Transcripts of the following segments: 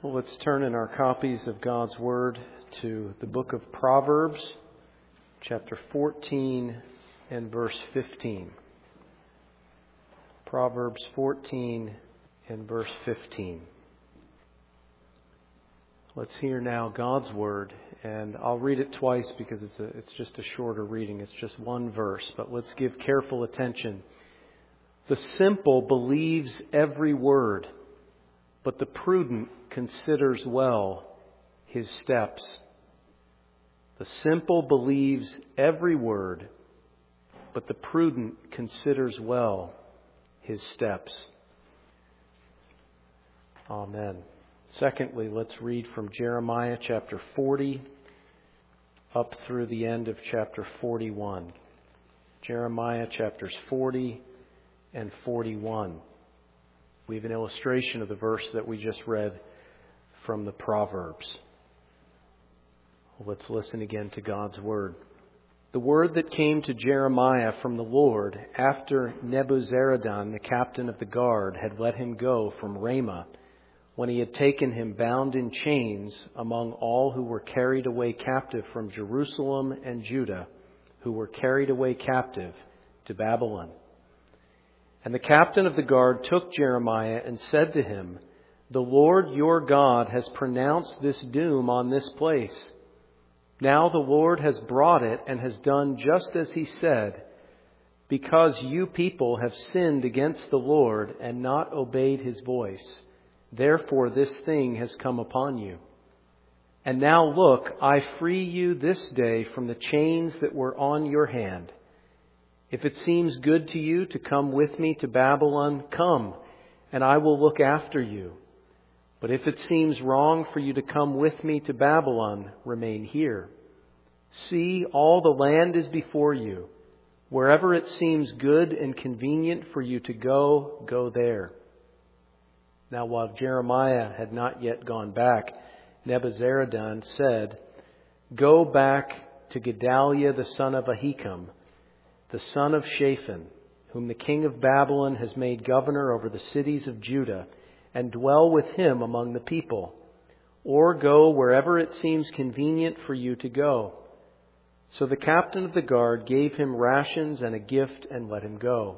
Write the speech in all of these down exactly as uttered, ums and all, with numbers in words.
Well, let's turn in our copies of God's Word to the book of Proverbs, chapter fourteen and verse fifteen. Proverbs fourteen and verse fifteen. Let's hear now God's Word, and I'll read it twice because it's a, it's just a shorter reading. It's just one verse, but let's give careful attention. The simple believes every word, but the prudent considers well his steps. The simple believes every word, but the prudent considers well his steps. Amen. Secondly, let's read from Jeremiah chapter forty up through the end of chapter forty-one. Jeremiah chapters forty and forty-one. We have an illustration of the verse that we just read from the Proverbs. Let's listen again to God's Word. The word that came to Jeremiah from the Lord after Nebuzaradan, the captain of the guard, had let him go from Ramah, when he had taken him bound in chains among all who were carried away captive from Jerusalem and Judah, who were carried away captive to Babylon. And the captain of the guard took Jeremiah and said to him, "The Lord your God has pronounced this doom on this place. Now the Lord has brought it and has done just as he said, because you people have sinned against the Lord and not obeyed his voice. Therefore this thing has come upon you. And now look, I free you this day from the chains that were on your hand. If it seems good to you to come with me to Babylon, come, and I will look after you. But if it seems wrong for you to come with me to Babylon, remain here. See, all the land is before you. Wherever it seems good and convenient for you to go, go there." Now while Jeremiah had not yet gone back, Nebuzaradan said, "Go back to Gedaliah the son of Ahikam, the son of Shaphan, whom the king of Babylon has made governor over the cities of Judah, and dwell with him among the people. Or go wherever it seems convenient for you to go." So the captain of the guard gave him rations and a gift and let him go.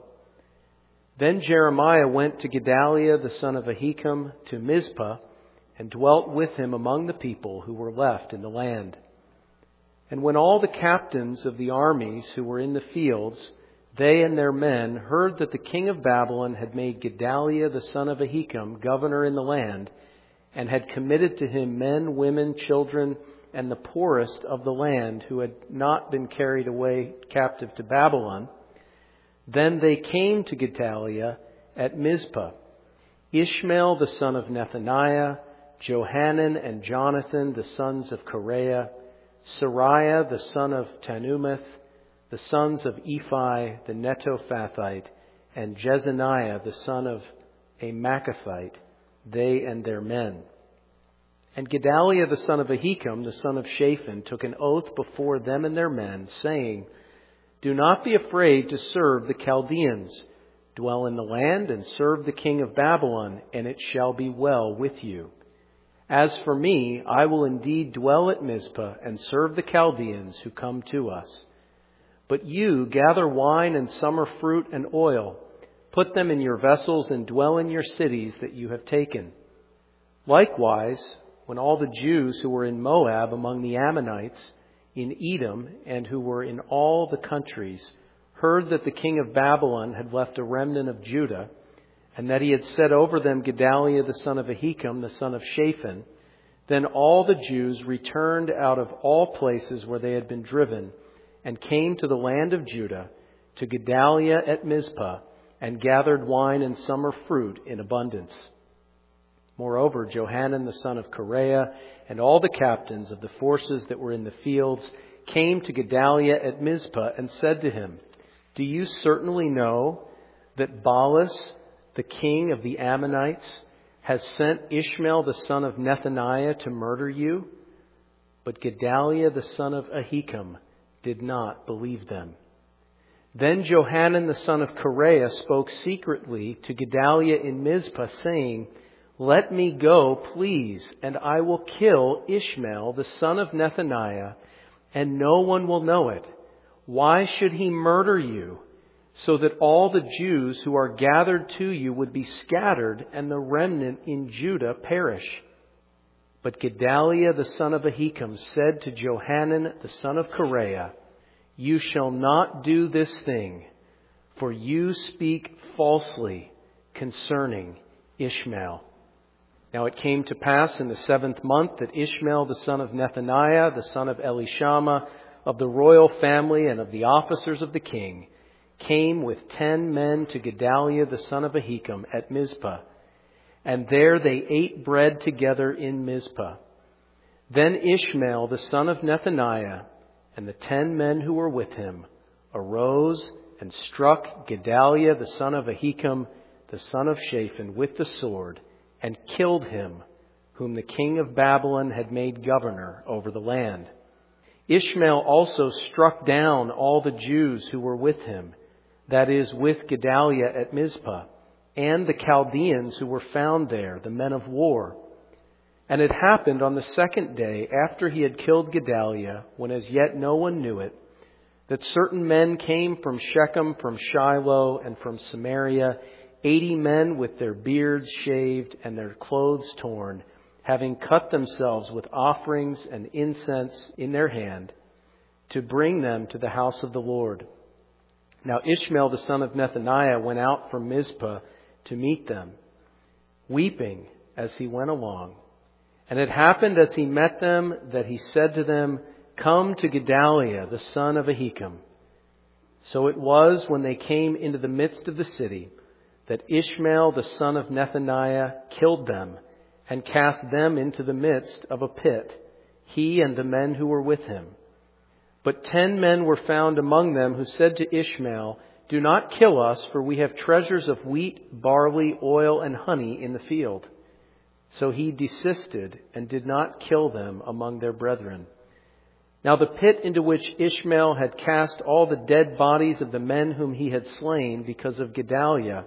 Then Jeremiah went to Gedaliah the son of Ahikam to Mizpah, and dwelt with him among the people who were left in the land. And when all the captains of the armies who were in the fields, they and their men, heard that the king of Babylon had made Gedaliah the son of Ahikam governor in the land, and had committed to him men, women, children, and the poorest of the land who had not been carried away captive to Babylon, then they came to Gedaliah at Mizpah, Ishmael the son of Nethaniah, Johanan and Jonathan the sons of Kareah, Sariah the son of Tanumeth, the sons of Ephi the Netophathite, and Jezaniah the son of a Maacathite, they and their men. And Gedaliah the son of Ahikam, the son of Shaphan, took an oath before them and their men, saying, "Do not be afraid to serve the Chaldeans. Dwell in the land and serve the king of Babylon, and it shall be well with you. As for me, I will indeed dwell at Mizpah and serve the Chaldeans who come to us. But you gather wine and summer fruit and oil. Put them in your vessels and dwell in your cities that you have taken." Likewise, when all the Jews who were in Moab among the Ammonites, in Edom, and who were in all the countries, heard that the king of Babylon had left a remnant of Judah, and that he had set over them Gedaliah the son of Ahikam, the son of Shaphan, then all the Jews returned out of all places where they had been driven, and came to the land of Judah, to Gedaliah at Mizpah, and gathered wine and summer fruit in abundance. Moreover, Johanan the son of Kareah, and all the captains of the forces that were in the fields, came to Gedaliah at Mizpah, and said to him, "Do you certainly know that Baalis, the king of the Ammonites, has sent Ishmael the son of Nethaniah to murder you?" But Gedaliah the son of Ahikam did not believe them. Then Johanan the son of Kareah spoke secretly to Gedaliah in Mizpah, saying, Let me go, please, and I will kill Ishmael, the son of Nethaniah, and no one will know it. Why should he murder you, so that all the Jews who are gathered to you would be scattered, and the remnant in Judah perish?" But Gedaliah the son of Ahikam said to Johanan the son of Kareah, "You shall not do this thing, for you speak falsely concerning Ishmael." Now it came to pass in the seventh month that Ishmael the son of Nethaniah, the son of Elishama, of the royal family and of the officers of the king, came with ten men to Gedaliah the son of Ahikam at Mizpah. And there they ate bread together in Mizpah. Then Ishmael the son of Nethaniah and the ten men who were with him arose and struck Gedaliah the son of Ahikam, the son of Shaphan, with the sword, and killed him, whom the king of Babylon had made governor over the land. Ishmael also struck down all the Jews who were with him, that is, with Gedaliah at Mizpah, and the Chaldeans who were found there, the men of war. And it happened on the second day after he had killed Gedaliah, when as yet no one knew it, that certain men came from Shechem, from Shiloh, and from Samaria, eighty men with their beards shaved and their clothes torn, having cut themselves with offerings and incense in their hand, to bring them to the house of the Lord. Now Ishmael the son of Nethaniah went out from Mizpah to meet them, weeping as he went along. And it happened as he met them that he said to them, "Come to Gedaliah the son of Ahikam." So it was when they came into the midst of the city that Ishmael the son of Nethaniah killed them and cast them into the midst of a pit, he and the men who were with him. But ten men were found among them who said to Ishmael, "Do not kill us, for we have treasures of wheat, barley, oil, and honey in the field." So he desisted and did not kill them among their brethren. Now the pit into which Ishmael had cast all the dead bodies of the men whom he had slain because of Gedaliah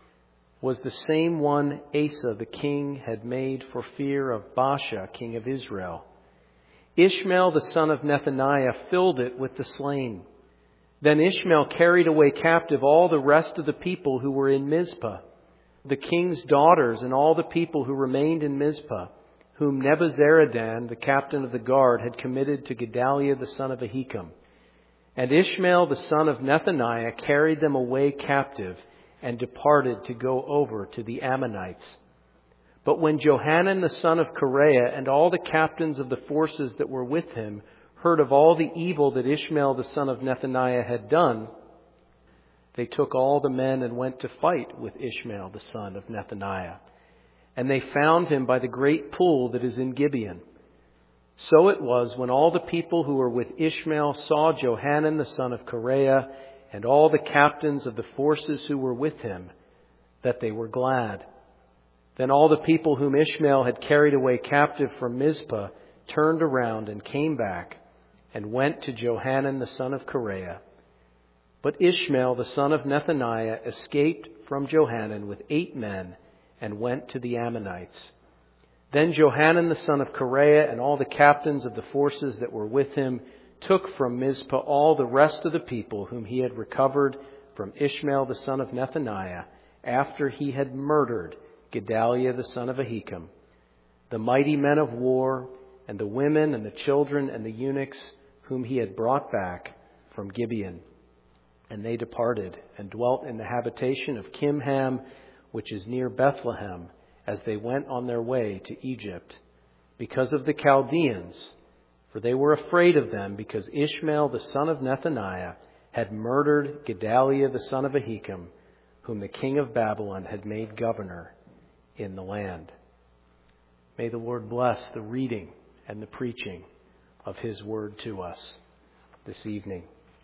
was the same one Asa the king had made for fear of Baasha king of Israel. Ishmael the son of Nethaniah filled it with the slain. Then Ishmael carried away captive all the rest of the people who were in Mizpah, the king's daughters and all the people who remained in Mizpah, whom Nebuzaradan, the captain of the guard, had committed to Gedaliah the son of Ahikam. And Ishmael the son of Nethaniah carried them away captive and departed to go over to the Ammonites. But when Johanan the son of Kareah and all the captains of the forces that were with him heard of all the evil that Ishmael the son of Nethaniah had done, they took all the men and went to fight with Ishmael the son of Nethaniah. And they found him by the great pool that is in Gibeon. So it was when all the people who were with Ishmael saw Johanan the son of Kareah and all the captains of the forces who were with him, that they were glad. Then all the people whom Ishmael had carried away captive from Mizpah turned around and came back and went to Johanan the son of Kareah. But Ishmael the son of Nethaniah escaped from Johanan with eight men and went to the Ammonites. Then Johanan the son of Kareah and all the captains of the forces that were with him took from Mizpah all the rest of the people whom he had recovered from Ishmael the son of Nethaniah after he had murdered Gedaliah the son of Ahikam, the mighty men of war, and the women and the children and the eunuchs whom he had brought back from Gibeon. And they departed and dwelt in the habitation of Kimham, which is near Bethlehem, as they went on their way to Egypt, because of the Chaldeans, for they were afraid of them, because Ishmael the son of Nethaniah had murdered Gedaliah the son of Ahikam, whom the king of Babylon had made governor in the land. May the Lord bless the reading and the preaching of his word to us this evening.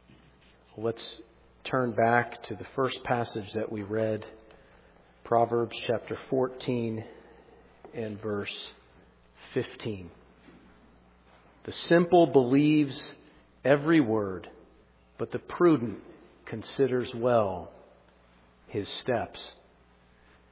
Let's turn back to the first passage that we read, Proverbs chapter fourteen and verse fifteen. The simple believes every word, but the prudent considers well his steps.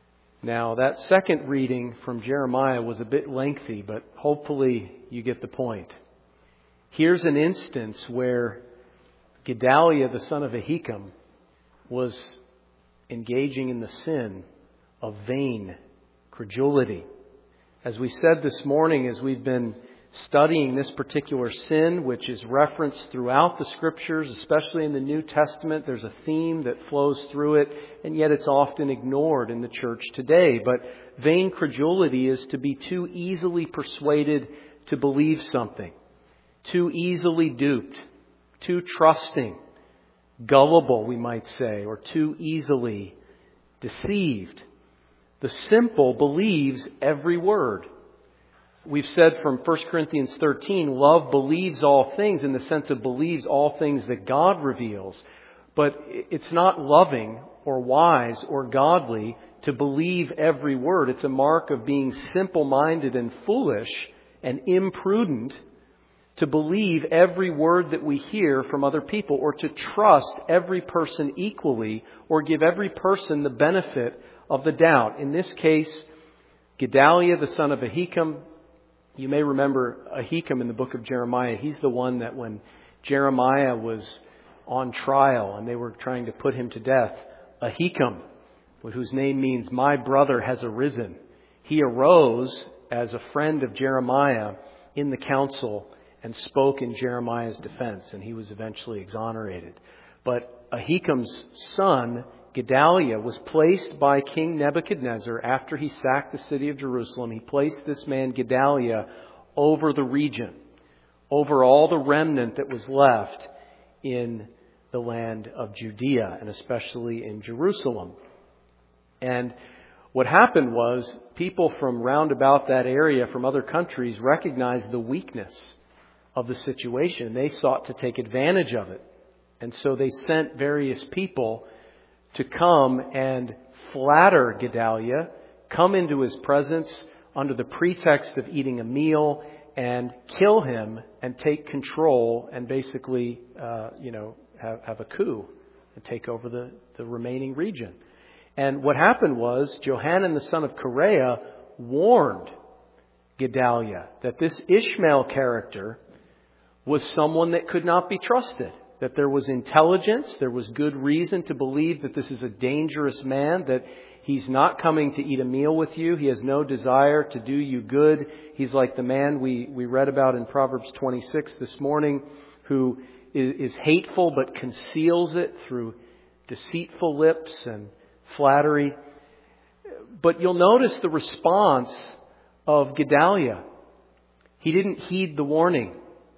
Now, that second reading from Jeremiah was a bit lengthy, but hopefully you get the point. Here's an instance where Gedaliah, the son of Ahikam, was engaging in the sin of vain credulity. As we said this morning, as we've been studying this particular sin, which is referenced throughout the Scriptures, especially in the New Testament, there's a theme that flows through it, and yet it's often ignored in the church today. But vain credulity is to be too easily persuaded to believe something, too easily duped, too trusting, gullible, we might say, or too easily deceived. The simple believes every word. We've said from First Corinthians thirteen, love believes all things in the sense of believes all things that God reveals. But it's not loving or wise or godly to believe every word. It's a mark of being simple-minded and foolish and imprudent to believe every word that we hear from other people, or to trust every person equally, or give every person the benefit of the doubt. In this case, Gedaliah, the son of Ahikam, you may remember Ahikam in the book of Jeremiah. He's the one that when Jeremiah was on trial and they were trying to put him to death, Ahikam, whose name means my brother has arisen, he arose as a friend of Jeremiah in the council and spoke in Jeremiah's defense, and he was eventually exonerated. But Ahikam's son, Gedaliah, was placed by King Nebuchadnezzar after he sacked the city of Jerusalem. He placed this man, Gedaliah, over the region, over all the remnant that was left in the land of Judea, and especially in Jerusalem. And what happened was people from round about that area, from other countries, recognized the weakness of the situation. They sought to take advantage of it. And so they sent various people to come and flatter Gedaliah, come into his presence under the pretext of eating a meal, and kill him and take control and basically, uh, you know, have, have a coup and take over the, the remaining region. And what happened was Johanan, the son of Kareah, warned Gedaliah that this Ishmael character was someone that could not be trusted. That there was intelligence, there was good reason to believe that this is a dangerous man, that he's not coming to eat a meal with you. He has no desire to do you good. He's like the man we, we read about in Proverbs twenty-six this morning, who is, is hateful but conceals it through deceitful lips and flattery. But you'll notice the response of Gedaliah. He didn't heed the warning.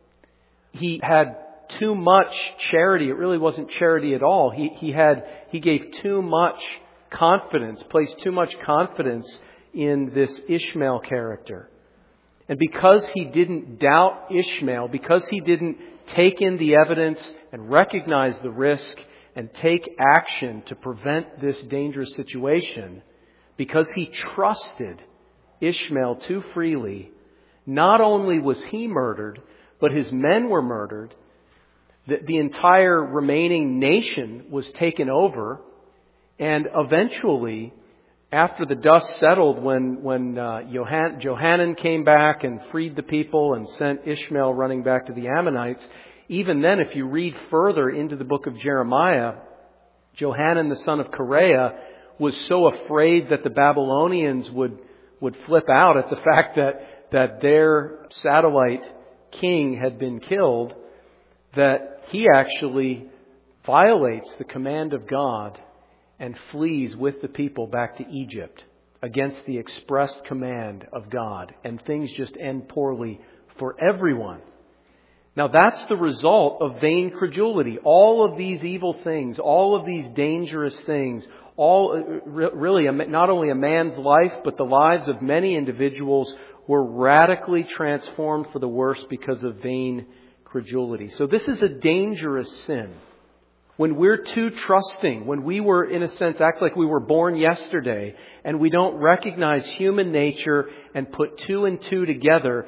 He had too much charity. It really wasn't charity at all. He, he had, he gave too much confidence, placed too much confidence in this Ishmael character. And because he didn't doubt Ishmael, because he didn't take in the evidence and recognize the risk and take action to prevent this dangerous situation, because he trusted Ishmael too freely, not only was he murdered, but his men were murdered. The, the entire remaining nation was taken over. And eventually, after the dust settled, when, when uh, Johan, Johanan came back and freed the people and sent Ishmael running back to the Ammonites, even then, if you read further into the book of Jeremiah, Johanan, the son of Kareah, was so afraid that the Babylonians would, would flip out at the fact that, that their satellite king had been killed, that he actually violates the command of God and flees with the people back to Egypt against the expressed command of God. And things just end poorly for everyone. Now that's the result of vain credulity. All of these evil things, all of these dangerous things, all really not only a man's life, but the lives of many individuals were radically transformed for the worse because of vain credulity. So this is a dangerous sin. When we're too trusting, when we were, in a sense, act like we were born yesterday, and we don't recognize human nature and put two and two together,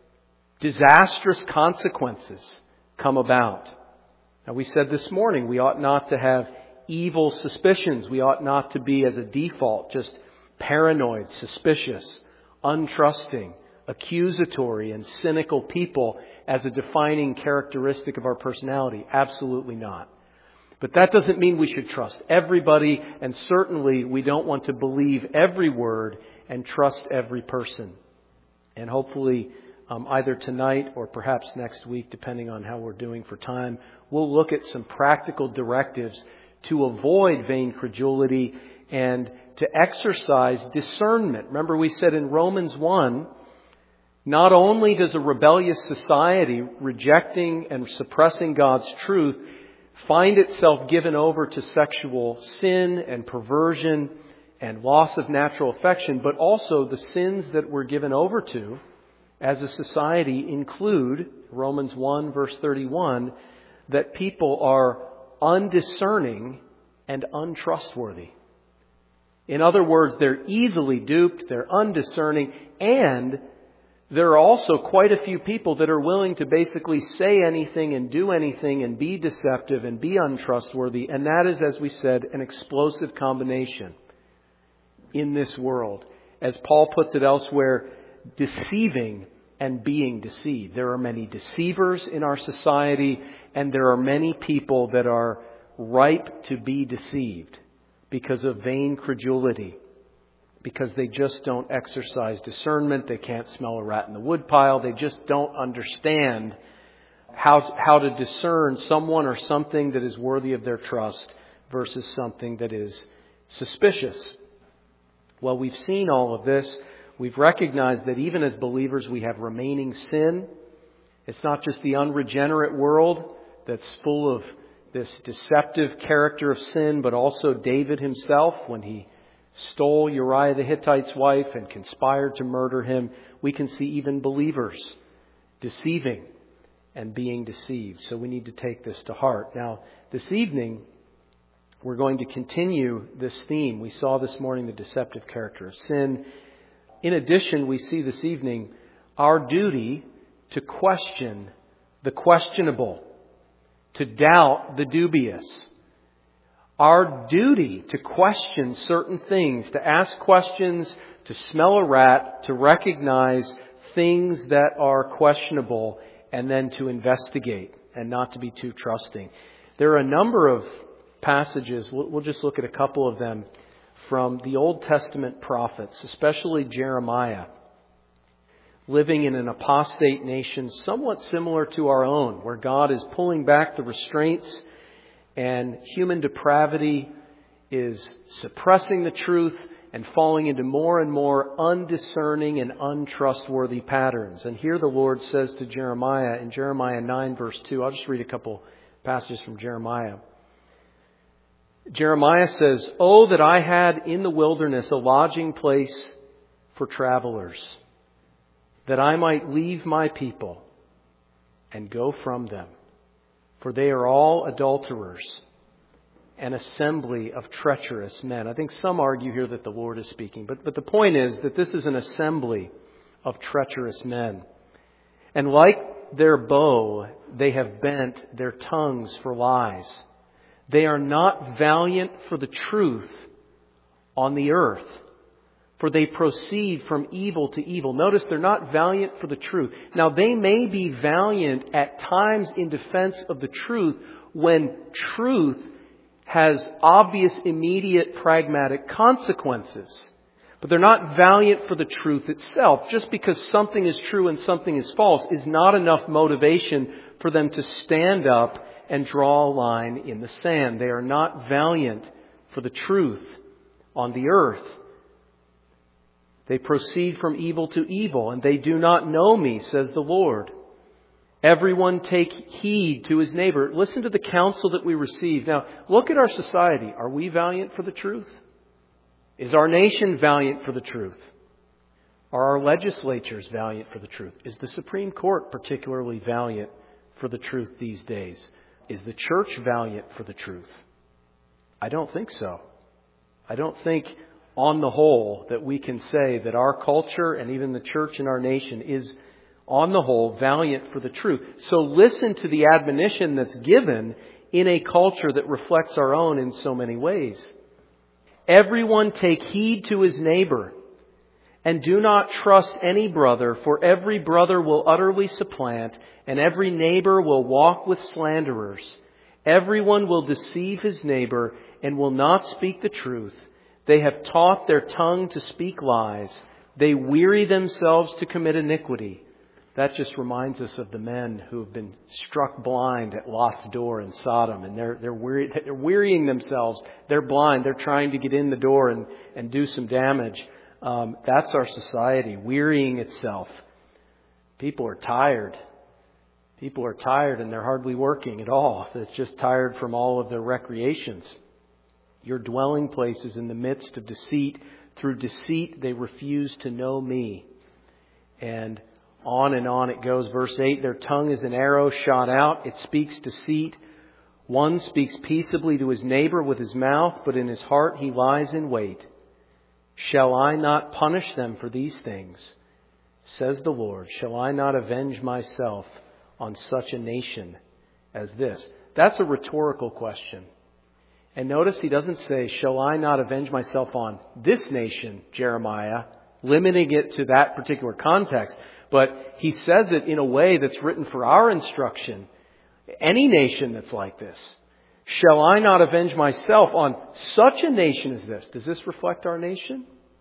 disastrous consequences come about. Now, we said this morning we ought not to have evil suspicions. We ought not to be, as a default, just paranoid, suspicious, untrusting, accusatory, and cynical people as a defining characteristic of our personality? Absolutely not. But that doesn't mean we should trust everybody, and certainly we don't want to believe every word and trust every person. And hopefully, um, either tonight or perhaps next week, depending on how we're doing for time, we'll look at some practical directives to avoid vain credulity and to exercise discernment. Remember, we said in Romans one, not only does a rebellious society rejecting and suppressing God's truth find itself given over to sexual sin and perversion and loss of natural affection, but also the sins that we're given over to as a society include, Romans one verse thirty-one, that people are undiscerning and untrustworthy. In other words, they're easily duped, they're undiscerning, and there are also quite a few people that are willing to basically say anything and do anything and be deceptive and be untrustworthy. And that is, as we said, an explosive combination in this world. As Paul puts it elsewhere, deceiving and being deceived. There are many deceivers in our society, and there are many people that are ripe to be deceived because of vain credulity. Because they just don't exercise discernment. They can't smell a rat in the woodpile. They just don't understand how, how to discern someone or something that is worthy of their trust versus something that is suspicious. Well, we've seen all of this. We've recognized that even as believers we have remaining sin. It's not just the unregenerate world that's full of this deceptive character of sin, but also David himself when he stole Uriah the Hittite's wife and conspired to murder him. We can see even believers deceiving and being deceived. So we need to take this to heart. Now, this evening, we're going to continue this theme. We saw this morning the deceptive character of sin. In addition, we see this evening our duty to question the questionable, to doubt the dubious. Our duty to question certain things, to ask questions, to smell a rat, to recognize things that are questionable, and then to investigate and not to be too trusting. There are a number of passages, we'll, we'll just look at a couple of them, from the Old Testament prophets, especially Jeremiah, living in an apostate nation somewhat similar to our own, where God is pulling back the restraints and human depravity is suppressing the truth and falling into more and more undiscerning and untrustworthy patterns. And here the Lord says to Jeremiah in Jeremiah nine verse two, I'll just read a couple passages from Jeremiah. Jeremiah says, "Oh, that I had in the wilderness a lodging place for travelers, that I might leave my people and go from them. For they are all adulterers, an assembly of treacherous men." I think some argue here that the Lord is speaking. But, but the point is that this is an assembly of treacherous men. And like their bow, they have bent their tongues for lies. They are not valiant for the truth on the earth, for they proceed from evil to evil. Notice they're not valiant for the truth. Now, they may be valiant at times in defense of the truth when truth has obvious, immediate, pragmatic consequences. But they're not valiant for the truth itself. Just because something is true and something is false is not enough motivation for them to stand up and draw a line in the sand. They are not valiant for the truth on the earth. They proceed from evil to evil, and they do not know me, says the Lord. Everyone take heed to his neighbor. Listen to the counsel that we receive. Now, look at our society. Are we valiant for the truth? Is our nation valiant for the truth? Are our legislatures valiant for the truth? Is the Supreme Court particularly valiant for the truth these days? Is the church valiant for the truth? I don't think so. I don't think on the whole that we can say that our culture and even the church in our nation is on the whole valiant for the truth. So listen to the admonition that's given in a culture that reflects our own in so many ways. Everyone take heed to his neighbor, and do not trust any brother, for every brother will utterly supplant, and every neighbor will walk with slanderers. Everyone will deceive his neighbor and will not speak the truth. They have taught their tongue to speak lies. They weary themselves to commit iniquity. That just reminds us of the men who have been struck blind at Lot's door in Sodom. And they're, they're, weary, they're wearying themselves. They're blind. They're trying to get in the door and, and do some damage. Um, that's our society, wearying itself. People are tired. People are tired and they're hardly working at all. They're just tired from all of their recreations. Your dwelling place is in the midst of deceit. Through deceit, they refuse to know me. And on and on it goes. Verse eight, their tongue is an arrow shot out. It speaks deceit. One speaks peaceably to his neighbor with his mouth, but in his heart he lies in wait. Shall I not punish them for these things? Says the Lord. Shall I not avenge myself on such a nation as this? That's a rhetorical question. And notice he doesn't say, shall I not avenge myself on this nation, Jeremiah, limiting it to that particular context. But he says it in a way that's written for our instruction. Any nation that's like this. Shall I not avenge myself on such a nation as this? Does this reflect our nation?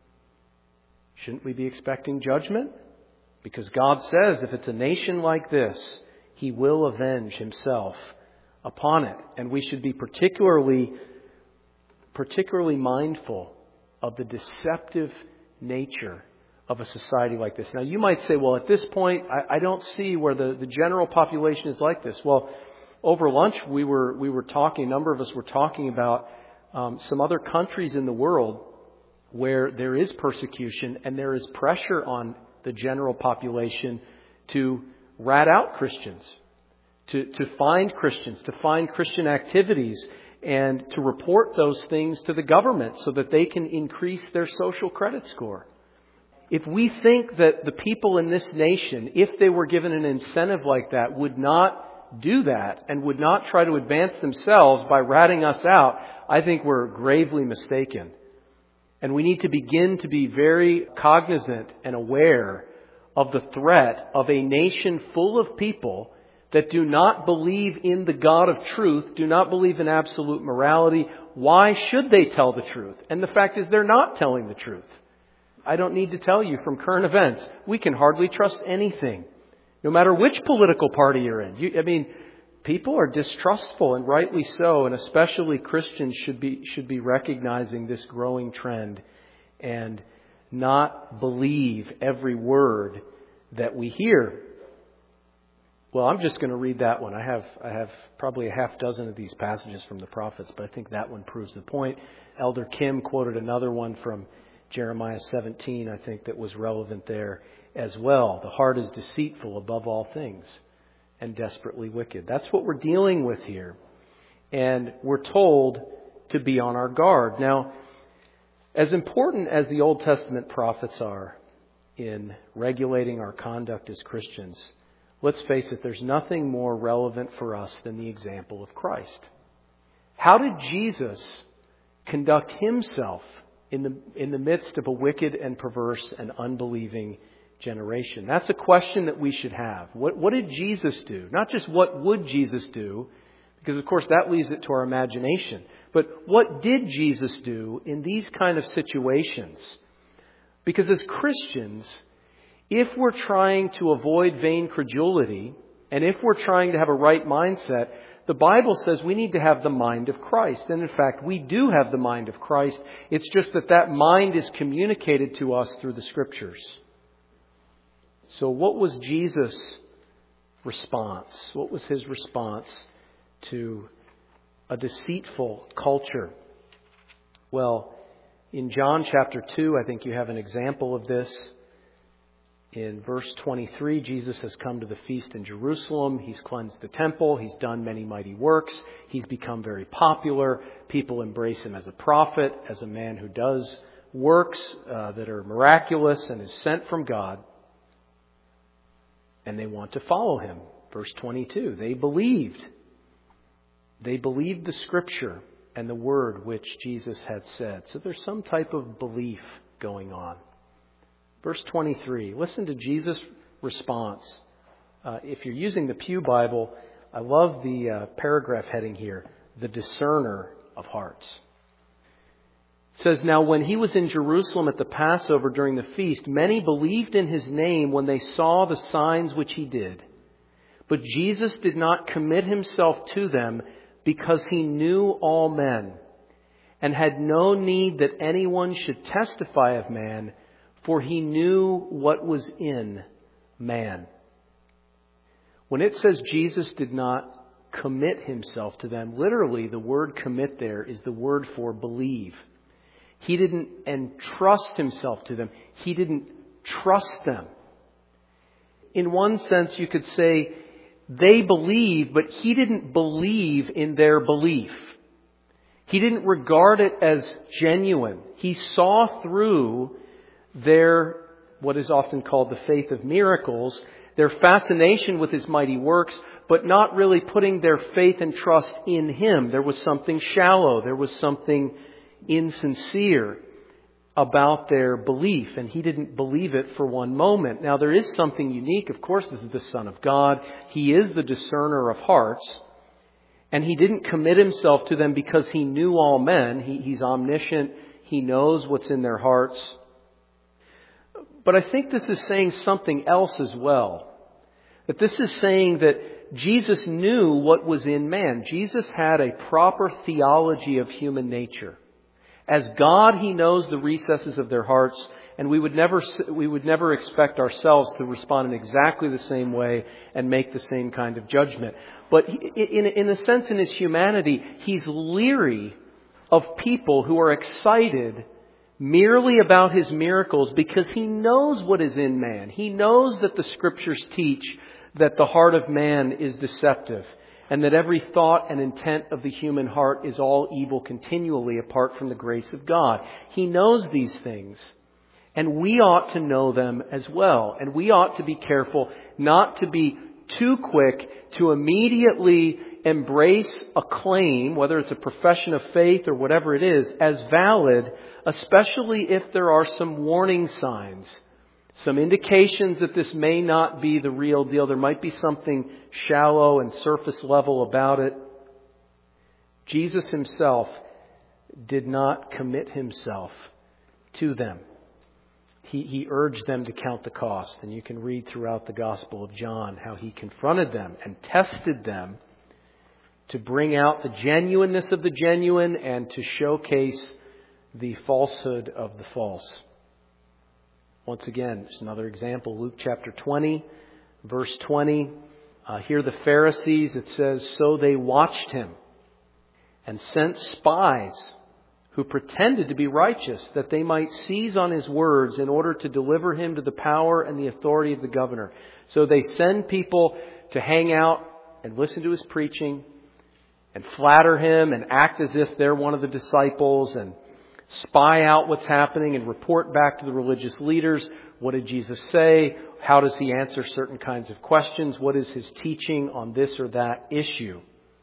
Shouldn't we be expecting judgment? Because God says if it's a nation like this, He will avenge Himself upon it. And we should be particularly, particularly mindful of the deceptive nature of a society like this. Now you might say, well, at this point, I, I don't see where the, the general population is like this. Well, over lunch, we were we were talking, a number of us were talking about um, some other countries in the world where there is persecution and there is pressure on the general population to rat out Christians, to, to find Christians, to find Christian activities and to report those things to the government so that they can increase their social credit score. If we think that the people in this nation, if they were given an incentive like that, would not do that and would not try to advance themselves by ratting us out, I think we're gravely mistaken. And we need to begin to be very cognizant and aware of the threat of a nation full of people that do not believe in the God of truth, do not believe in absolute morality. Why should they tell the truth? And the fact is they're not telling the truth. I don't need to tell you from current events, we can hardly trust anything, no matter which political party you're in. You, I mean, people are distrustful, and rightly so, and especially Christians should be should be recognizing this growing trend and not believe every word that we hear. Well, I'm just going to read that one. I have I have probably a half dozen of these passages from the prophets, but I think that one proves the point. Elder Kim quoted another one from Jeremiah seventeen, I think, that was relevant there as well. The heart is deceitful above all things and desperately wicked. That's what we're dealing with here. And we're told to be on our guard. Now, as important as the Old Testament prophets are in regulating our conduct as Christians, let's face it, there's nothing more relevant for us than the example of Christ. How did Jesus conduct Himself in the in the midst of a wicked and perverse and unbelieving generation? That's a question that we should have. What, what did Jesus do? Not just what would Jesus do, because of course that leaves it to our imagination. But what did Jesus do in these kind of situations? Because as Christians, if we're trying to avoid vain credulity, and if we're trying to have a right mindset, the Bible says we need to have the mind of Christ. And in fact, we do have the mind of Christ. It's just that that mind is communicated to us through the Scriptures. So what was Jesus' response? What was His response to a deceitful culture? Well, in John chapter two, I think you have an example of this. In verse twenty-three, Jesus has come to the feast in Jerusalem. He's cleansed the temple. He's done many mighty works. He's become very popular. People embrace Him as a prophet, as a man who does works uh, that are miraculous and is sent from God. And they want to follow Him. Verse twenty-two, they believed. They believed the Scripture and the word which Jesus had said. So there's some type of belief going on. Verse twenty-three, listen to Jesus' response. Uh, if you're using the Pew Bible, I love the uh, paragraph heading here, the discerner of hearts. It says, "Now when he was in Jerusalem at the Passover during the feast, many believed in his name when they saw the signs which he did. But Jesus did not commit himself to them because he knew all men and had no need that anyone should testify of man, for he knew what was in man." When it says Jesus did not commit himself to them, literally the word commit there is the word for believe. He didn't entrust himself to them. He didn't trust them. In one sense, you could say they believed, but he didn't believe in their belief. He didn't regard it as genuine. He saw through their, what is often called the faith of miracles, their fascination with his mighty works, but not really putting their faith and trust in him. There was something shallow. There was something insincere about their belief, and he didn't believe it for one moment. Now, there is something unique. Of course, this is the Son of God. He is the discerner of hearts, and he didn't commit himself to them because he knew all men. He, he's omniscient. He knows what's in their hearts. But I think this is saying something else as well. That this is saying that Jesus knew what was in man. Jesus had a proper theology of human nature. As God, he knows the recesses of their hearts, and we would never we would never expect ourselves to respond in exactly the same way and make the same kind of judgment. But in, in a sense, in his humanity, he's leery of people who are excited merely about his miracles because he knows what is in man. He knows that the Scriptures teach that the heart of man is deceptive, and that every thought and intent of the human heart is all evil continually apart from the grace of God. He knows these things, and we ought to know them as well. And we ought to be careful not to be too quick to immediately embrace a claim, whether it's a profession of faith or whatever it is, as valid, especially if there are some warning signs, some indications that this may not be the real deal. There might be something shallow and surface level about it. Jesus himself did not commit himself to them. He, he urged them to count the cost. And you can read throughout the Gospel of John how he confronted them and tested them to bring out the genuineness of the genuine and to showcase the falsehood of the false. Once again, just another example, Luke chapter twenty, verse twenty. Uh, here the Pharisees, it says, "So they watched him and sent spies who pretended to be righteous, that they might seize on his words in order to deliver him to the power and the authority of the governor." So they send people to hang out and listen to his preaching and flatter him and act as if they're one of the disciples and spy out what's happening and report back to the religious leaders. What did Jesus say? How does he answer certain kinds of questions? What is his teaching on this or that issue?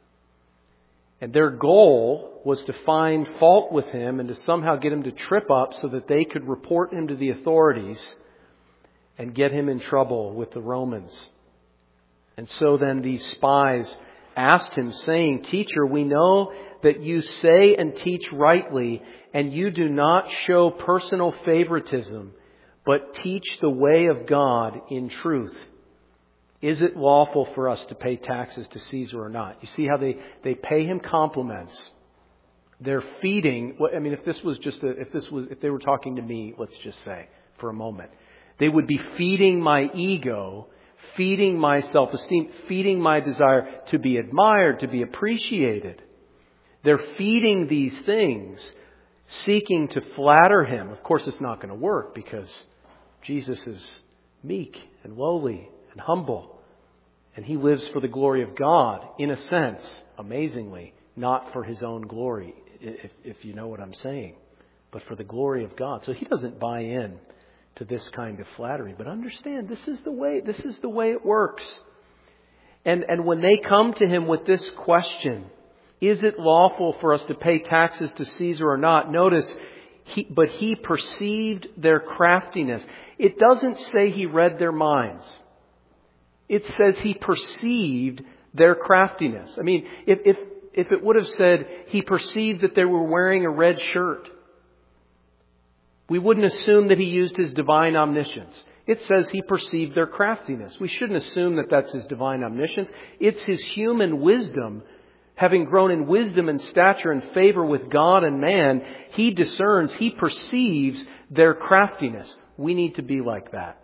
And their goal was to find fault with him and to somehow get him to trip up so that they could report him to the authorities and get him in trouble with the Romans. And so then these spies asked him, saying, "Teacher, we know that you say and teach rightly, and you do not show personal favoritism, but teach the way of God in truth. Is it lawful for us to pay taxes to Caesar or not?" You see how they, they pay him compliments. They're feeding. I mean, if this was just a, if this was, if they were talking to me, let's just say for a moment, they would be feeding my ego, feeding my self-esteem, feeding my desire to be admired, to be appreciated. They're feeding these things, seeking to flatter him. Of course, it's not going to work because Jesus is meek and lowly and humble. And he lives for the glory of God, in a sense, amazingly, not for his own glory, if, if you know what I'm saying, but for the glory of God. So he doesn't buy in to this kind of flattery. But understand, this is the way, this is the way it works. And, and when they come to him with this question, Is it lawful for us to pay taxes to Caesar or not? Notice, he, but he perceived their craftiness. It doesn't say he read their minds. It says he perceived their craftiness. I mean, if, if, if it would have said he perceived that they were wearing a red shirt, we wouldn't assume that he used his divine omniscience. It says he perceived their craftiness. We shouldn't assume that that's his divine omniscience. It's his human wisdom. Having grown in wisdom and stature and favor with God and man, he discerns, he perceives their craftiness. We need to be like that.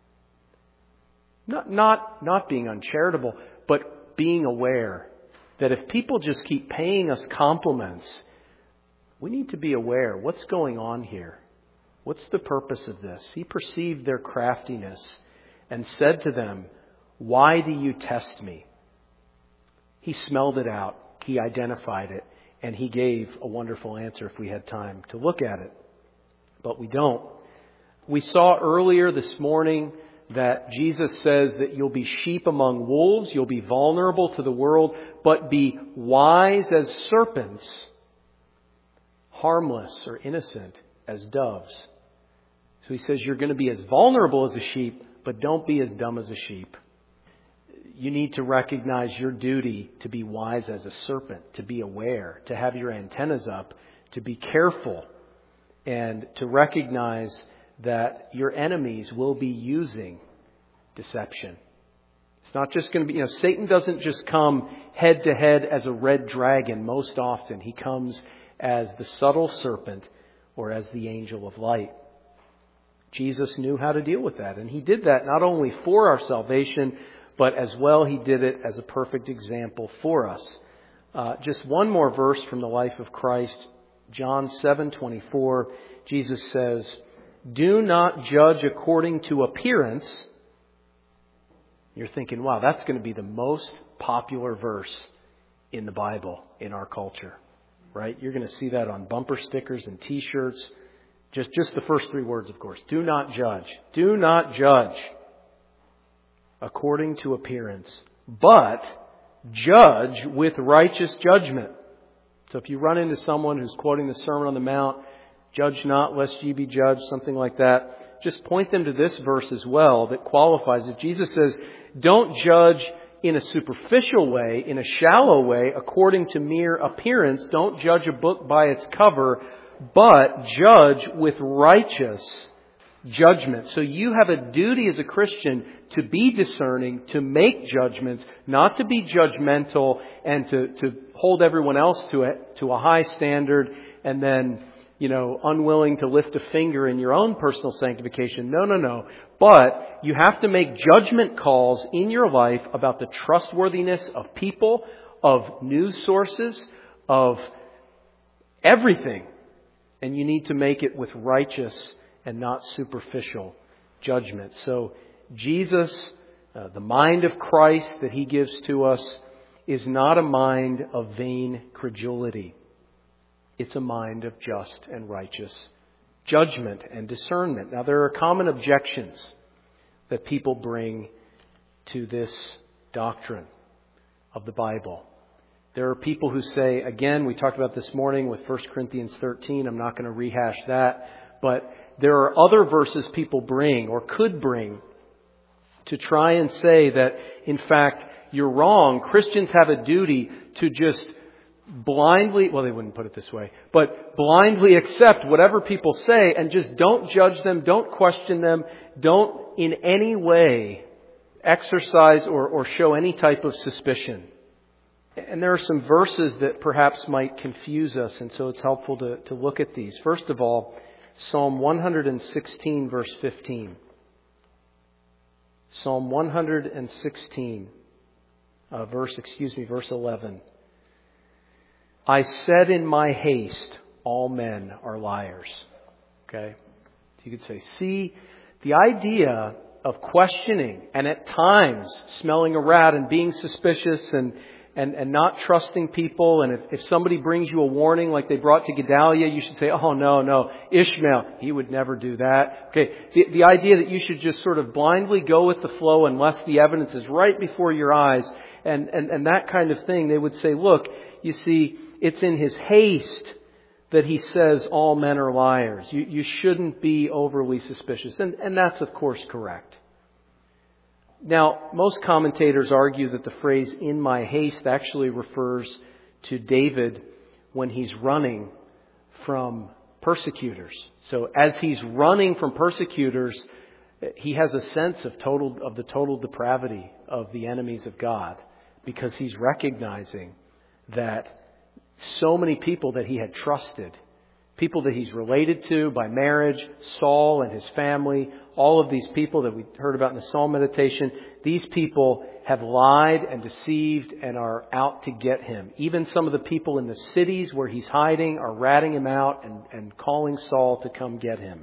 Not, not, not being uncharitable, but being aware that if people just keep paying us compliments, we need to be aware. What's going on here? What's the purpose of this? He perceived their craftiness and said to them, "Why do you test me?" He smelled it out. He identified it. And he gave a wonderful answer if we had time to look at it. But we don't. We saw earlier this morning that Jesus says that you'll be sheep among wolves. You'll be vulnerable to the world, but be wise as serpents, harmless or innocent as doves. So he says you're going to be as vulnerable as a sheep, but don't be as dumb as a sheep. You need to recognize your duty to be wise as a serpent, to be aware, to have your antennas up, to be careful, and to recognize that your enemies will be using deception. It's not just going to be, you know, Satan doesn't just come head to head as a red dragon most often. He comes as the subtle serpent or as the angel of light. Jesus knew how to deal with that, and he did that not only for our salvation, but as well, he did it as a perfect example for us. Uh, just one more verse from the life of Christ. John seven twenty-four. Jesus says, "Do not judge according to appearance." You're thinking, wow, that's going to be the most popular verse in the Bible in our culture, right? You're going to see that on bumper stickers and T-shirts. Just, just the first three words, of course. Do not judge. Do not judge according to appearance, but judge with righteous judgment. So if you run into someone who's quoting the Sermon on the Mount, "Judge not, lest ye be judged," something like that, just point them to this verse as well that qualifies it. Jesus says, don't judge in a superficial way, in a shallow way, according to mere appearance. Don't judge a book by its cover, but judge with righteous judgment. So you have a duty as a Christian to be discerning, to make judgments, not to be judgmental and to, to hold everyone else to it, to a high standard, and then, you know, unwilling to lift a finger in your own personal sanctification. No, no, no. But you have to make judgment calls in your life about the trustworthiness of people, of news sources, of everything. And you need to make it with righteous and not superficial judgment. So Jesus, uh, the mind of Christ that he gives to us, is not a mind of vain credulity. It's a mind of just and righteous judgment and discernment. Now, there are common objections that people bring to this doctrine of the Bible. There are people who say, again, we talked about this morning with First Corinthians thirteen. I'm not going to rehash that. But there are other verses people bring or could bring to try and say that, in fact, you're wrong. Christians have a duty to just blindly, well, they wouldn't put it this way, but blindly accept whatever people say and just don't judge them, don't question them, don't in any way exercise or, or show any type of suspicion. And there are some verses that perhaps might confuse us, and so it's helpful to, to look at these. First of all, Psalm one sixteen, verse fifteen. Psalm one sixteen, uh, verse, excuse me, verse eleven. I said in my haste, all men are liars. Okay? You could say, see, the idea of questioning and at times smelling a rat and being suspicious and, and, and not trusting people. And if, if somebody brings you a warning like they brought to Gedaliah, you should say, oh, no, no, Ishmael, he would never do that. Okay, the, the idea that you should just sort of blindly go with the flow unless the evidence is right before your eyes and, and, and that kind of thing. They would say, look, you see, it's in his haste that he says all men are liars. You, you shouldn't be overly suspicious. And, and that's, of course, correct. Now, most commentators argue that the phrase in my haste actually refers to David when he's running from persecutors. So as he's running from persecutors, he has a sense of total of the total depravity of the enemies of God, because he's recognizing that so many people that he had trusted, people that he's related to by marriage, Saul and his family, all of these people that we heard about in the Psalm meditation, these people have lied and deceived and are out to get him. Even some of the people in the cities where he's hiding are ratting him out and, and calling Saul to come get him.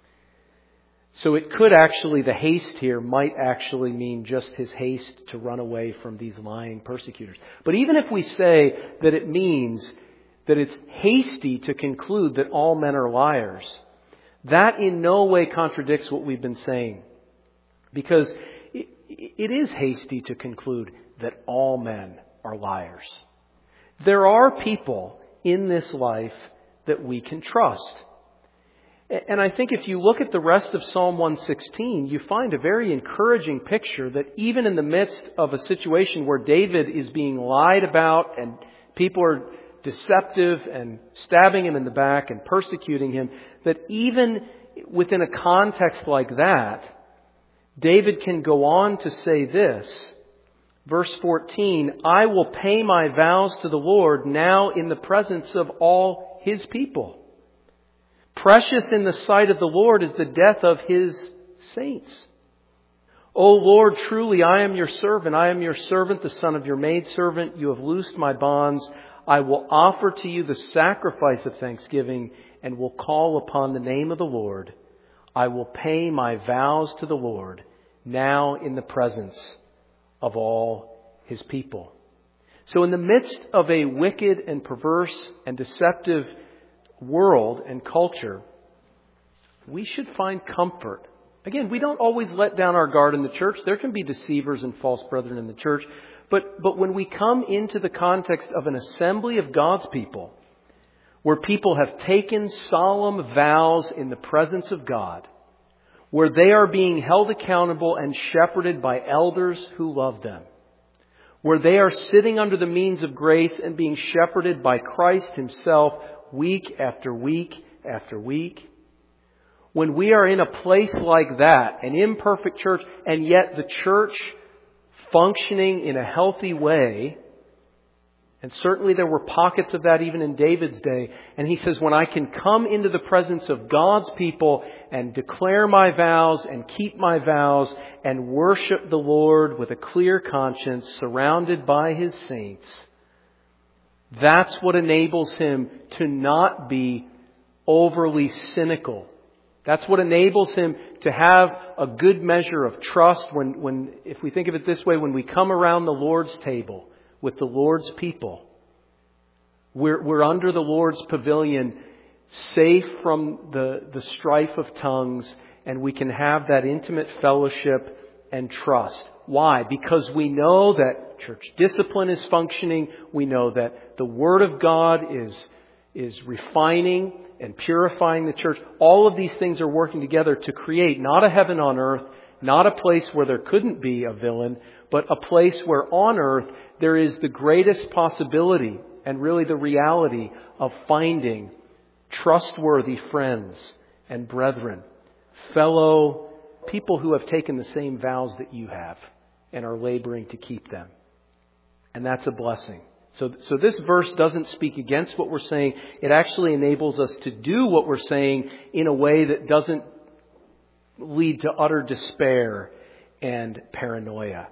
So it could actually, the haste here might actually mean just his haste to run away from these lying persecutors. But even if we say that it means that it's hasty to conclude that all men are liars, that in no way contradicts what we've been saying. Because it, it is hasty to conclude that all men are liars. There are people in this life that we can trust. And I think if you look at the rest of Psalm one sixteen, you find a very encouraging picture that even in the midst of a situation where David is being lied about and people are deceptive and stabbing him in the back and persecuting him, that even within a context like that, David can go on to say this, verse fourteen, I will pay my vows to the Lord now in the presence of all His people. Precious in the sight of the Lord is the death of His saints. O Lord, truly I am your servant. I am your servant, the son of your maidservant. You have loosed my bonds. I will offer to you the sacrifice of thanksgiving and will call upon the name of the Lord. I will pay my vows to the Lord now in the presence of all His people. So in the midst of a wicked and perverse and deceptive world and culture, we should find comfort. Again, we don't always let down our guard in the church. There can be deceivers and false brethren in the church. But, but when we come into the context of an assembly of God's people, where people have taken solemn vows in the presence of God, where they are being held accountable and shepherded by elders who love them, where they are sitting under the means of grace and being shepherded by Christ Himself week after week after week. When we are in a place like that, an imperfect church, and yet the church functioning in a healthy way, and certainly there were pockets of that even in David's day, and he says, when I can come into the presence of God's people and declare my vows and keep my vows and worship the Lord with a clear conscience surrounded by His saints, that's what enables him to not be overly cynical. That's what enables him to have a good measure of trust when, when, if we think of it this way, when we come around the Lord's table with the Lord's people, we're, we're under the Lord's pavilion, safe from the, the strife of tongues, and we can have that intimate fellowship and trust. Why? Because we know that church discipline is functioning. We know that the Word of God is, is refining and purifying the church. All of these things are working together to create not a heaven on earth, not a place where there couldn't be a villain, but a place where on earth there is the greatest possibility and really the reality of finding trustworthy friends and brethren, fellow people who have taken the same vows that you have and are laboring to keep them. And that's a blessing. So, so this verse doesn't speak against what we're saying. It actually enables us to do what we're saying in a way that doesn't lead to utter despair and paranoia.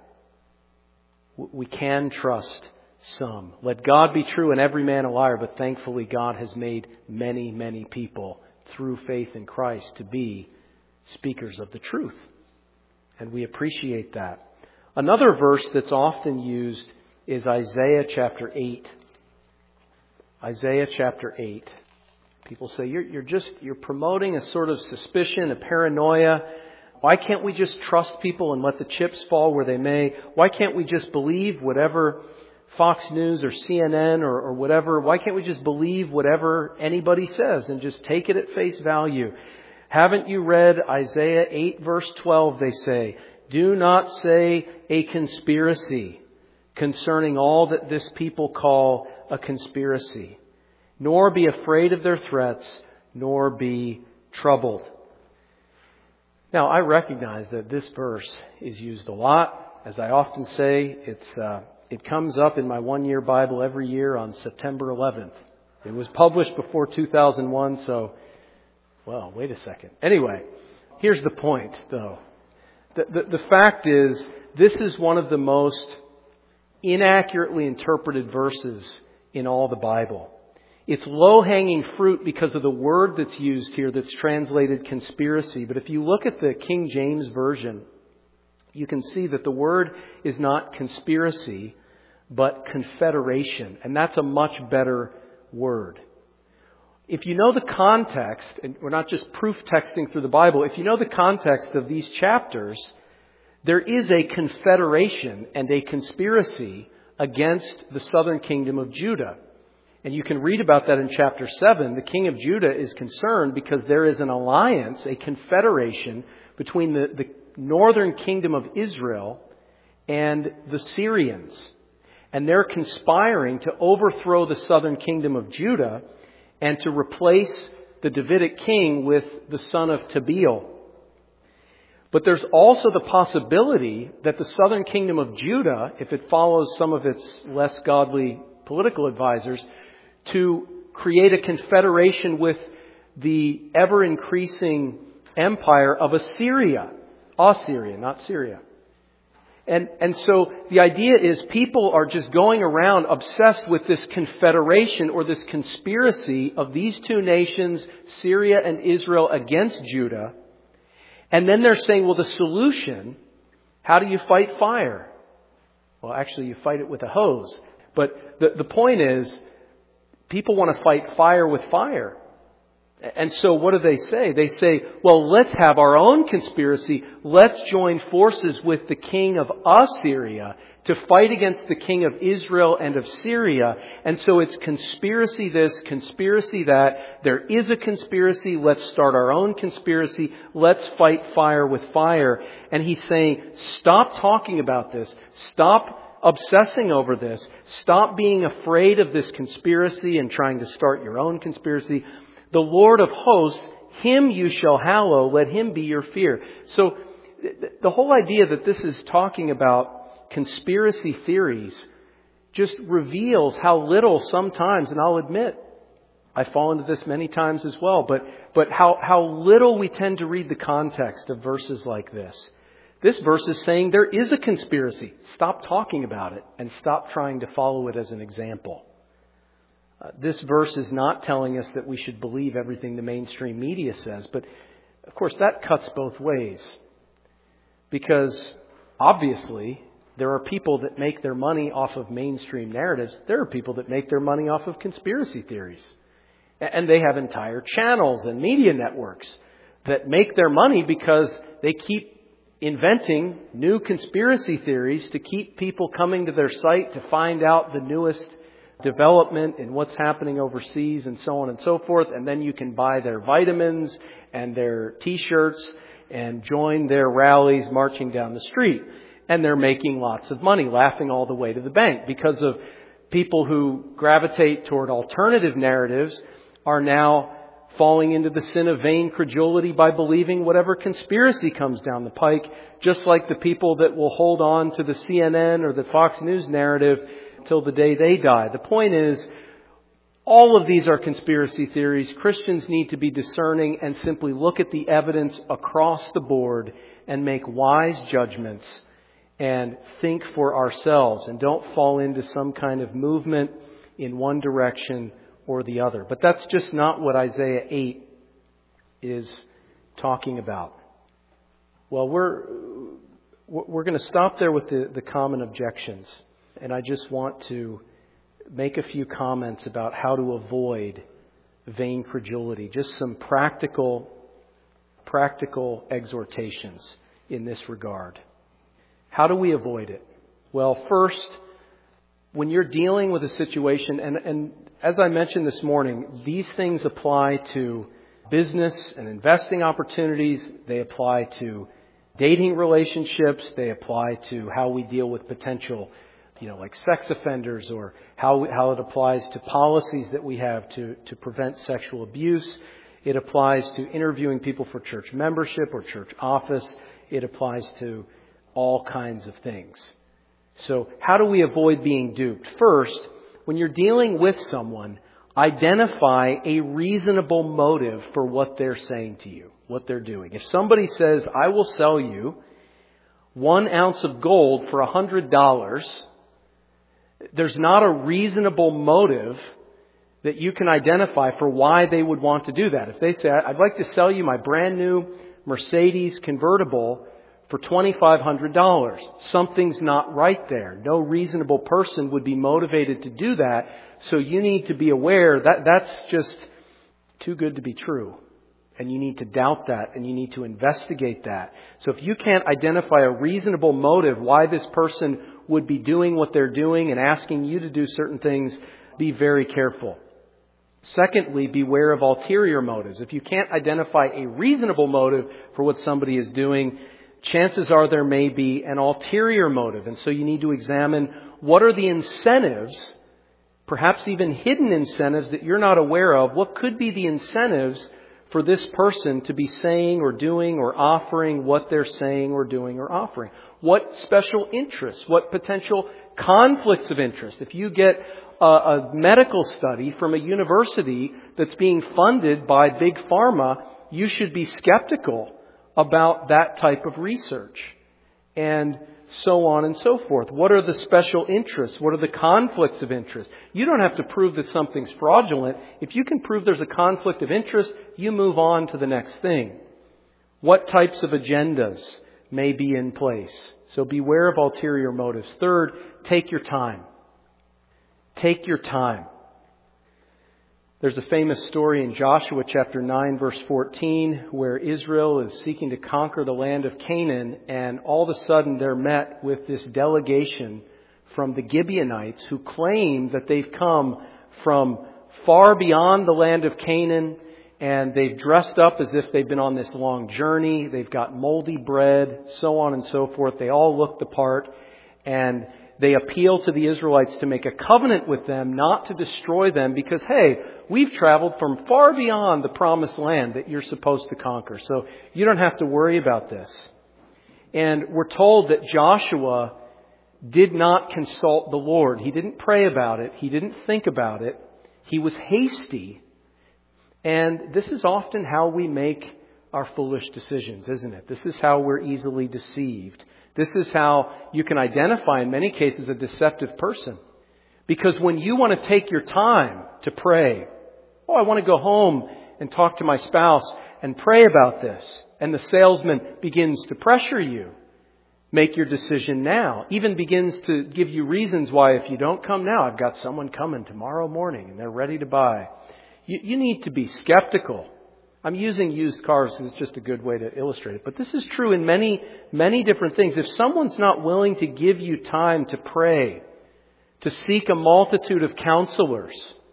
We can trust some. Let God be true and every man a liar, but thankfully God has made many, many people through faith in Christ to be speakers of the truth. And we appreciate that. Another verse that's often used is Isaiah chapter eight. Isaiah chapter eight. People say, you're, you're just, you're promoting a sort of suspicion, a paranoia. Why can't we just trust people and let the chips fall where they may? Why can't we just believe whatever Fox News or C N N or, or whatever? Why can't we just believe whatever anybody says and just take it at face value? Haven't you read Isaiah eight verse twelve? They say, do not say a conspiracy concerning all that this people call a conspiracy, nor be afraid of their threats, nor be troubled. Now, I recognize that this verse is used a lot. As I often say, it's uh, it comes up in my one-year Bible every year on September eleventh. It was published before two thousand one, so, well, wait a second. Anyway, here's the point, though. The, the, the fact is, this is one of the most inaccurately interpreted verses in all the Bible. It's low-hanging fruit because of the word that's used here that's translated conspiracy. But if you look at the King James Version, you can see that the word is not conspiracy, but confederation. And that's a much better word. If you know the context, and we're not just proof texting through the Bible, if you know the context of these chapters, there is a confederation and a conspiracy against the southern kingdom of Judah. And you can read about that in chapter seven. The king of Judah is concerned because there is an alliance, a confederation between the, the northern kingdom of Israel and the Syrians. And they're conspiring to overthrow the southern kingdom of Judah and to replace the Davidic king with the son of Tabeel. But there's also the possibility that the southern kingdom of Judah, if it follows some of its less godly political advisors, to create a confederation with the ever-increasing empire of Assyria. Assyria, not Syria. And, and so the idea is people are just going around obsessed with this confederation or this conspiracy of these two nations, Syria and Israel, against Judah. And then they're saying, well, the solution, how do you fight fire? Well, actually, you fight it with a hose. But the, the point is, people want to fight fire with fire. And so what do they say? They say, well, let's have our own conspiracy. Let's join forces with the king of Assyria to fight against the king of Israel and of Syria. And so it's conspiracy this, conspiracy that. There is a conspiracy. Let's start our own conspiracy. Let's fight fire with fire. And he's saying, stop talking about this. Stop obsessing over this. Stop being afraid of this conspiracy and trying to start your own conspiracy. The Lord of hosts, Him you shall hallow, let Him be your fear. So the whole idea that this is talking about conspiracy theories just reveals how little sometimes, and I'll admit, I fall into this many times as well, but, but how, how little we tend to read the context of verses like this. This verse is saying there is a conspiracy. Stop talking about it and stop trying to follow it as an example. Uh, this verse is not telling us that we should believe everything the mainstream media says, but of course that cuts both ways. Because obviously there are people that make their money off of mainstream narratives. There are people that make their money off of conspiracy theories. And they have entire channels and media networks that make their money because they keep inventing new conspiracy theories to keep people coming to their site to find out the newest development in what's happening overseas and so on and so forth. And then you can buy their vitamins and their T-shirts and join their rallies marching down the street. And they're making lots of money, laughing all the way to the bank because of people who gravitate toward alternative narratives are now falling into the sin of vain credulity by believing whatever conspiracy comes down the pike, just like the people that will hold on to the C N N or the Fox News narrative till the day they die. The point is, all of these are conspiracy theories. Christians need to be discerning and simply look at the evidence across the board and make wise judgments and think for ourselves and don't fall into some kind of movement in one direction or the other. But that's just not what Isaiah eight is talking about. Well, we're we're going to stop there with the, the common objections. And I just want to make a few comments about how to avoid vain credulity. Just some practical, practical exhortations in this regard. How do we avoid it? Well, first, when you're dealing with a situation, and, and as I mentioned this morning, these things apply to business and investing opportunities. They apply to dating relationships. They apply to how we deal with potential, you know, like sex offenders, or how how it applies to policies that we have to, to prevent sexual abuse. It applies to interviewing people for church membership or church office. It applies to all kinds of things. So how do we avoid being duped? First, when you're dealing with someone, identify a reasonable motive for what they're saying to you, what they're doing. If somebody says, I will sell you one ounce of gold for a hundred dollars, there's not a reasonable motive that you can identify for why they would want to do that. If they say, I'd like to sell you my brand new Mercedes convertible for twenty-five hundred dollars. Something's not right there. No reasonable person would be motivated to do that. So you need to be aware that that's just too good to be true. And you need to doubt that, and you need to investigate that. So if you can't identify a reasonable motive why this person would be doing what they're doing and asking you to do certain things, be very careful. Secondly, beware of ulterior motives. If you can't identify a reasonable motive for what somebody is doing, chances are there may be an ulterior motive. And so you need to examine what are the incentives, perhaps even hidden incentives that you're not aware of. What could be the incentives for this person to be saying or doing or offering what they're saying or doing or offering? What special interests? What potential conflicts of interest? If you get a, a medical study from a university that's being funded by Big Pharma, you should be skeptical about that type of research, and so on and so forth. What are the special interests? What are the conflicts of interest? You don't have to prove that something's fraudulent. If you can prove there's a conflict of interest, you move on to the next thing. What types of agendas may be in place? So beware of ulterior motives. Third, take your time. Take your time. There's a famous story in Joshua chapter nine, verse fourteen, where Israel is seeking to conquer the land of Canaan, and all of a sudden they're met with this delegation from the Gibeonites who claim that they've come from far beyond the land of Canaan, and they've dressed up as if they've been on this long journey. They've got moldy bread, so on and so forth. They all look the part, and they appeal to the Israelites to make a covenant with them, not to destroy them, because, hey, we've traveled from far beyond the promised land that you're supposed to conquer. So you don't have to worry about this. And we're told that Joshua did not consult the Lord. He didn't pray about it. He didn't think about it. He was hasty. And this is often how we make our foolish decisions, isn't it? This is how we're easily deceived. This is how you can identify, in many cases, a deceptive person. Because when you want to take your time to pray, oh, I want to go home and talk to my spouse and pray about this, and the salesman begins to pressure you, make your decision now. Even begins to give you reasons why if you don't come now, I've got someone coming tomorrow morning and they're ready to buy. You, you need to be skeptical. I'm using used cars because it's just a good way to illustrate it. But this is true in many, many different things. If someone's not willing to give you time to pray, to seek a multitude of counselors,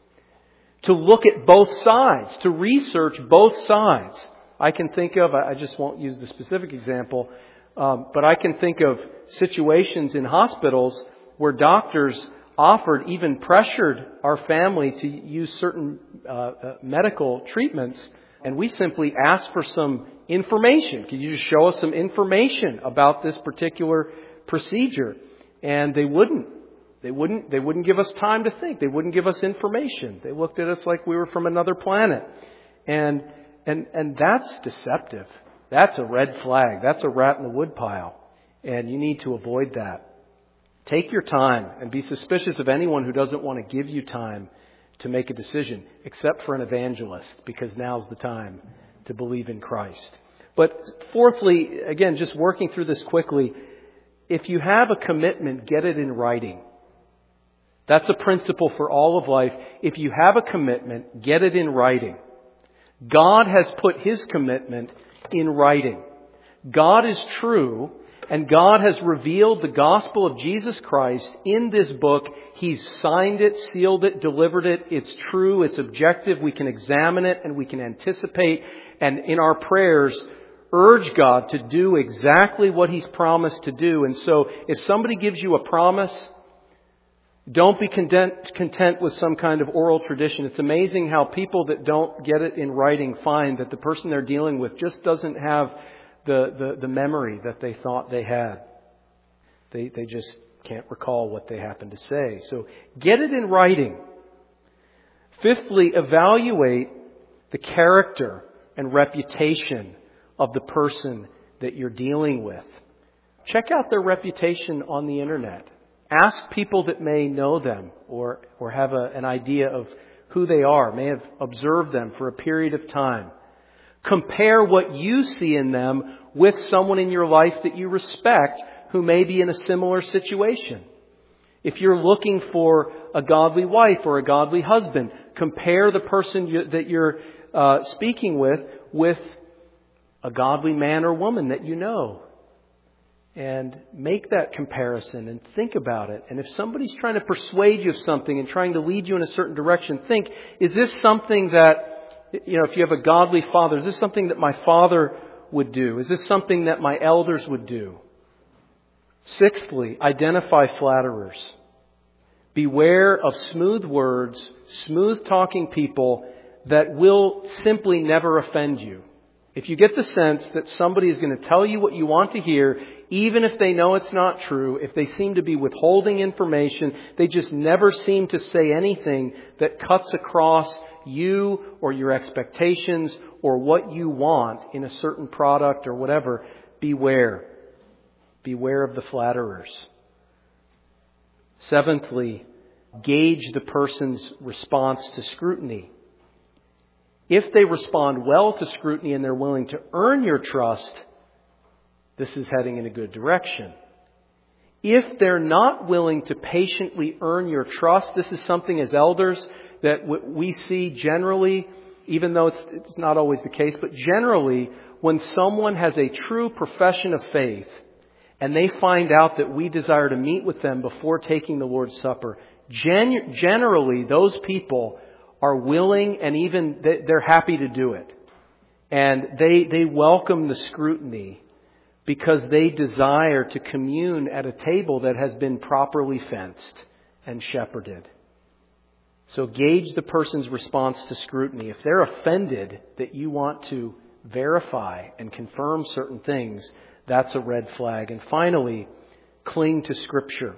to look at both sides, to research both sides. I can think of, I just won't use the specific example, um, but I can think of situations in hospitals where doctors offered, even pressured our family to use certain uh, uh, medical treatments. And we simply asked for some information. Could you just show us some information about this particular procedure? And they wouldn't. They wouldn't. They wouldn't give us time to think. They wouldn't give us information. They looked at us like we were from another planet. And and and that's deceptive. That's a red flag. That's a rat in the woodpile. And you need to avoid that. Take your time and be suspicious of anyone who doesn't want to give you time to make a decision, except for an evangelist, because now's the time to believe in Christ. But fourthly, again, just working through this quickly, if you have a commitment, get it in writing. That's a principle for all of life. If you have a commitment, get it in writing. God has put His commitment in writing. God is true, and God has revealed the gospel of Jesus Christ in this book. He's signed it, sealed it, delivered it. It's true, it's objective. We can examine it and we can anticipate. And in our prayers, urge God to do exactly what He's promised to do. And so if somebody gives you a promise, don't be content, content with some kind of oral tradition. It's amazing how people that don't get it in writing find that the person they're dealing with just doesn't have the, the, the memory that they thought they had. They, they just can't recall what they happened to say. So get it in writing. Fifthly, evaluate the character and reputation of the person that you're dealing with. Check out their reputation on the internet. Ask people that may know them or, or have a, an idea of who they are, may have observed them for a period of time. Compare what you see in them with someone in your life that you respect who may be in a similar situation. If you're looking for a godly wife or a godly husband, compare the person you, that you're uh, speaking with with a godly man or woman that you know. And make that comparison and think about it. And if somebody's trying to persuade you of something and trying to lead you in a certain direction, think, is this something that, you know, if you have a godly father, is this something that my father would do? Is this something that my elders would do? Sixthly, identify flatterers. Beware of smooth words, smooth talking people that will simply never offend you. If you get the sense that somebody is going to tell you what you want to hear, even if they know it's not true, if they seem to be withholding information, they just never seem to say anything that cuts across you or your expectations or what you want in a certain product or whatever, beware. Beware of the flatterers. Seventhly, gauge the person's response to scrutiny. If they respond well to scrutiny and they're willing to earn your trust, this is heading in a good direction. If they're not willing to patiently earn your trust, this is something as elders that we see generally, even though it's, it's not always the case, but generally when someone has a true profession of faith and they find out that we desire to meet with them before taking the Lord's Supper, gen- generally those people are willing and even they're happy to do it. And they, they welcome the scrutiny because they desire to commune at a table that has been properly fenced and shepherded. So gauge the person's response to scrutiny. If they're offended that you want to verify and confirm certain things, that's a red flag. And finally, cling to Scripture.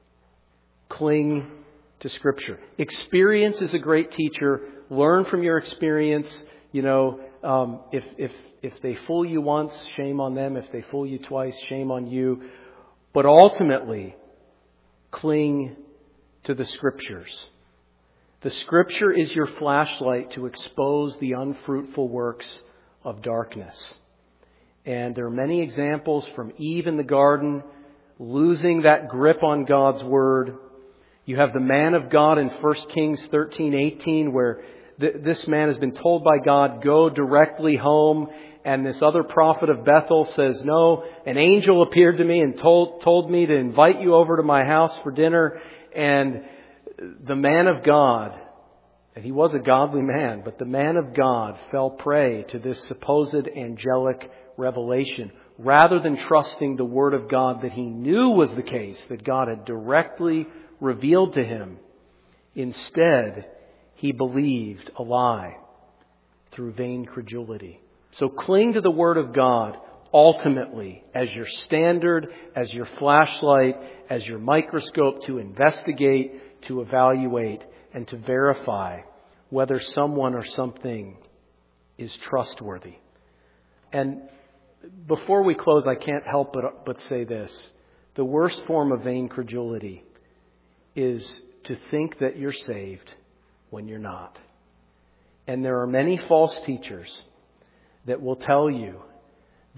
Cling to Scripture. Experience is a great teacher. Learn from your experience. You know, um, if if if they fool you once, shame on them. If they fool you twice, shame on you. But ultimately, cling to the Scriptures. The Scripture is your flashlight to expose the unfruitful works of darkness. And there are many examples from Eve in the garden, losing that grip on God's Word. You have the man of God in First Kings thirteen eighteen, where th- this man has been told by God, go directly home. And this other prophet of Bethel says, no, an angel appeared to me and told, told me to invite you over to my house for dinner. And the man of God, and he was a godly man, but the man of God fell prey to this supposed angelic revelation, rather than trusting the Word of God that he knew was the case, that God had directly revealed to him. Instead, he believed a lie through vain credulity. So cling to the Word of God ultimately as your standard, as your flashlight, as your microscope to investigate, to evaluate, and to verify whether someone or something is trustworthy. And before we close, I can't help but, but say this. The worst form of vain credulity is to think that you're saved when you're not. And there are many false teachers that will tell you that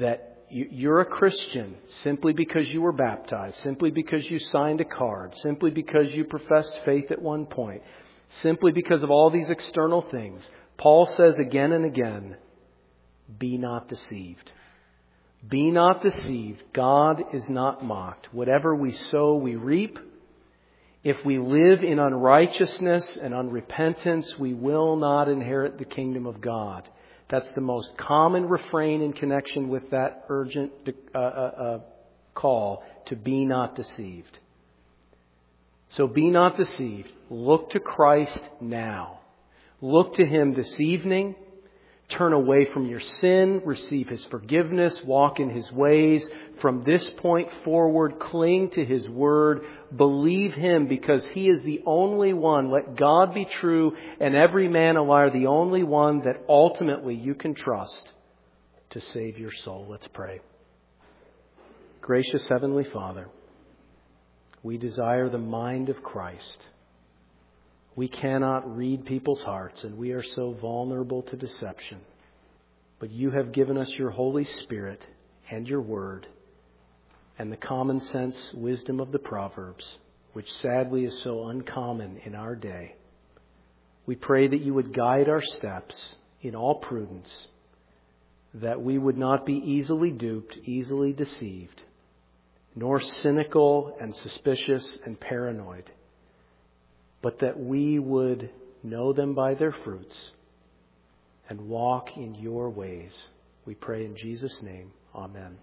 you're a Christian simply because you were baptized, simply because you signed a card, simply because you professed faith at one point, simply because of all these external things. Paul says again and again, be not deceived. Be not deceived. God is not mocked. Whatever we sow, we reap. If we live in unrighteousness and unrepentance, we will not inherit the kingdom of God. That's the most common refrain in connection with that urgent uh, uh, uh, call to be not deceived. So be not deceived. Look to Christ now. Look to Him this evening. Turn away from your sin, receive His forgiveness, walk in His ways. From this point forward, cling to His Word. Believe Him because He is the only one. Let God be true and every man a liar. The only one that ultimately you can trust to save your soul. Let's pray. Gracious Heavenly Father, we desire the mind of Christ. We cannot read people's hearts, and we are so vulnerable to deception. But you have given us your Holy Spirit and your Word and the common sense wisdom of the Proverbs, which sadly is so uncommon in our day. We pray that you would guide our steps in all prudence, that we would not be easily duped, easily deceived, nor cynical and suspicious and paranoid, but that we would know them by their fruits and walk in your ways. We pray in Jesus' name. Amen.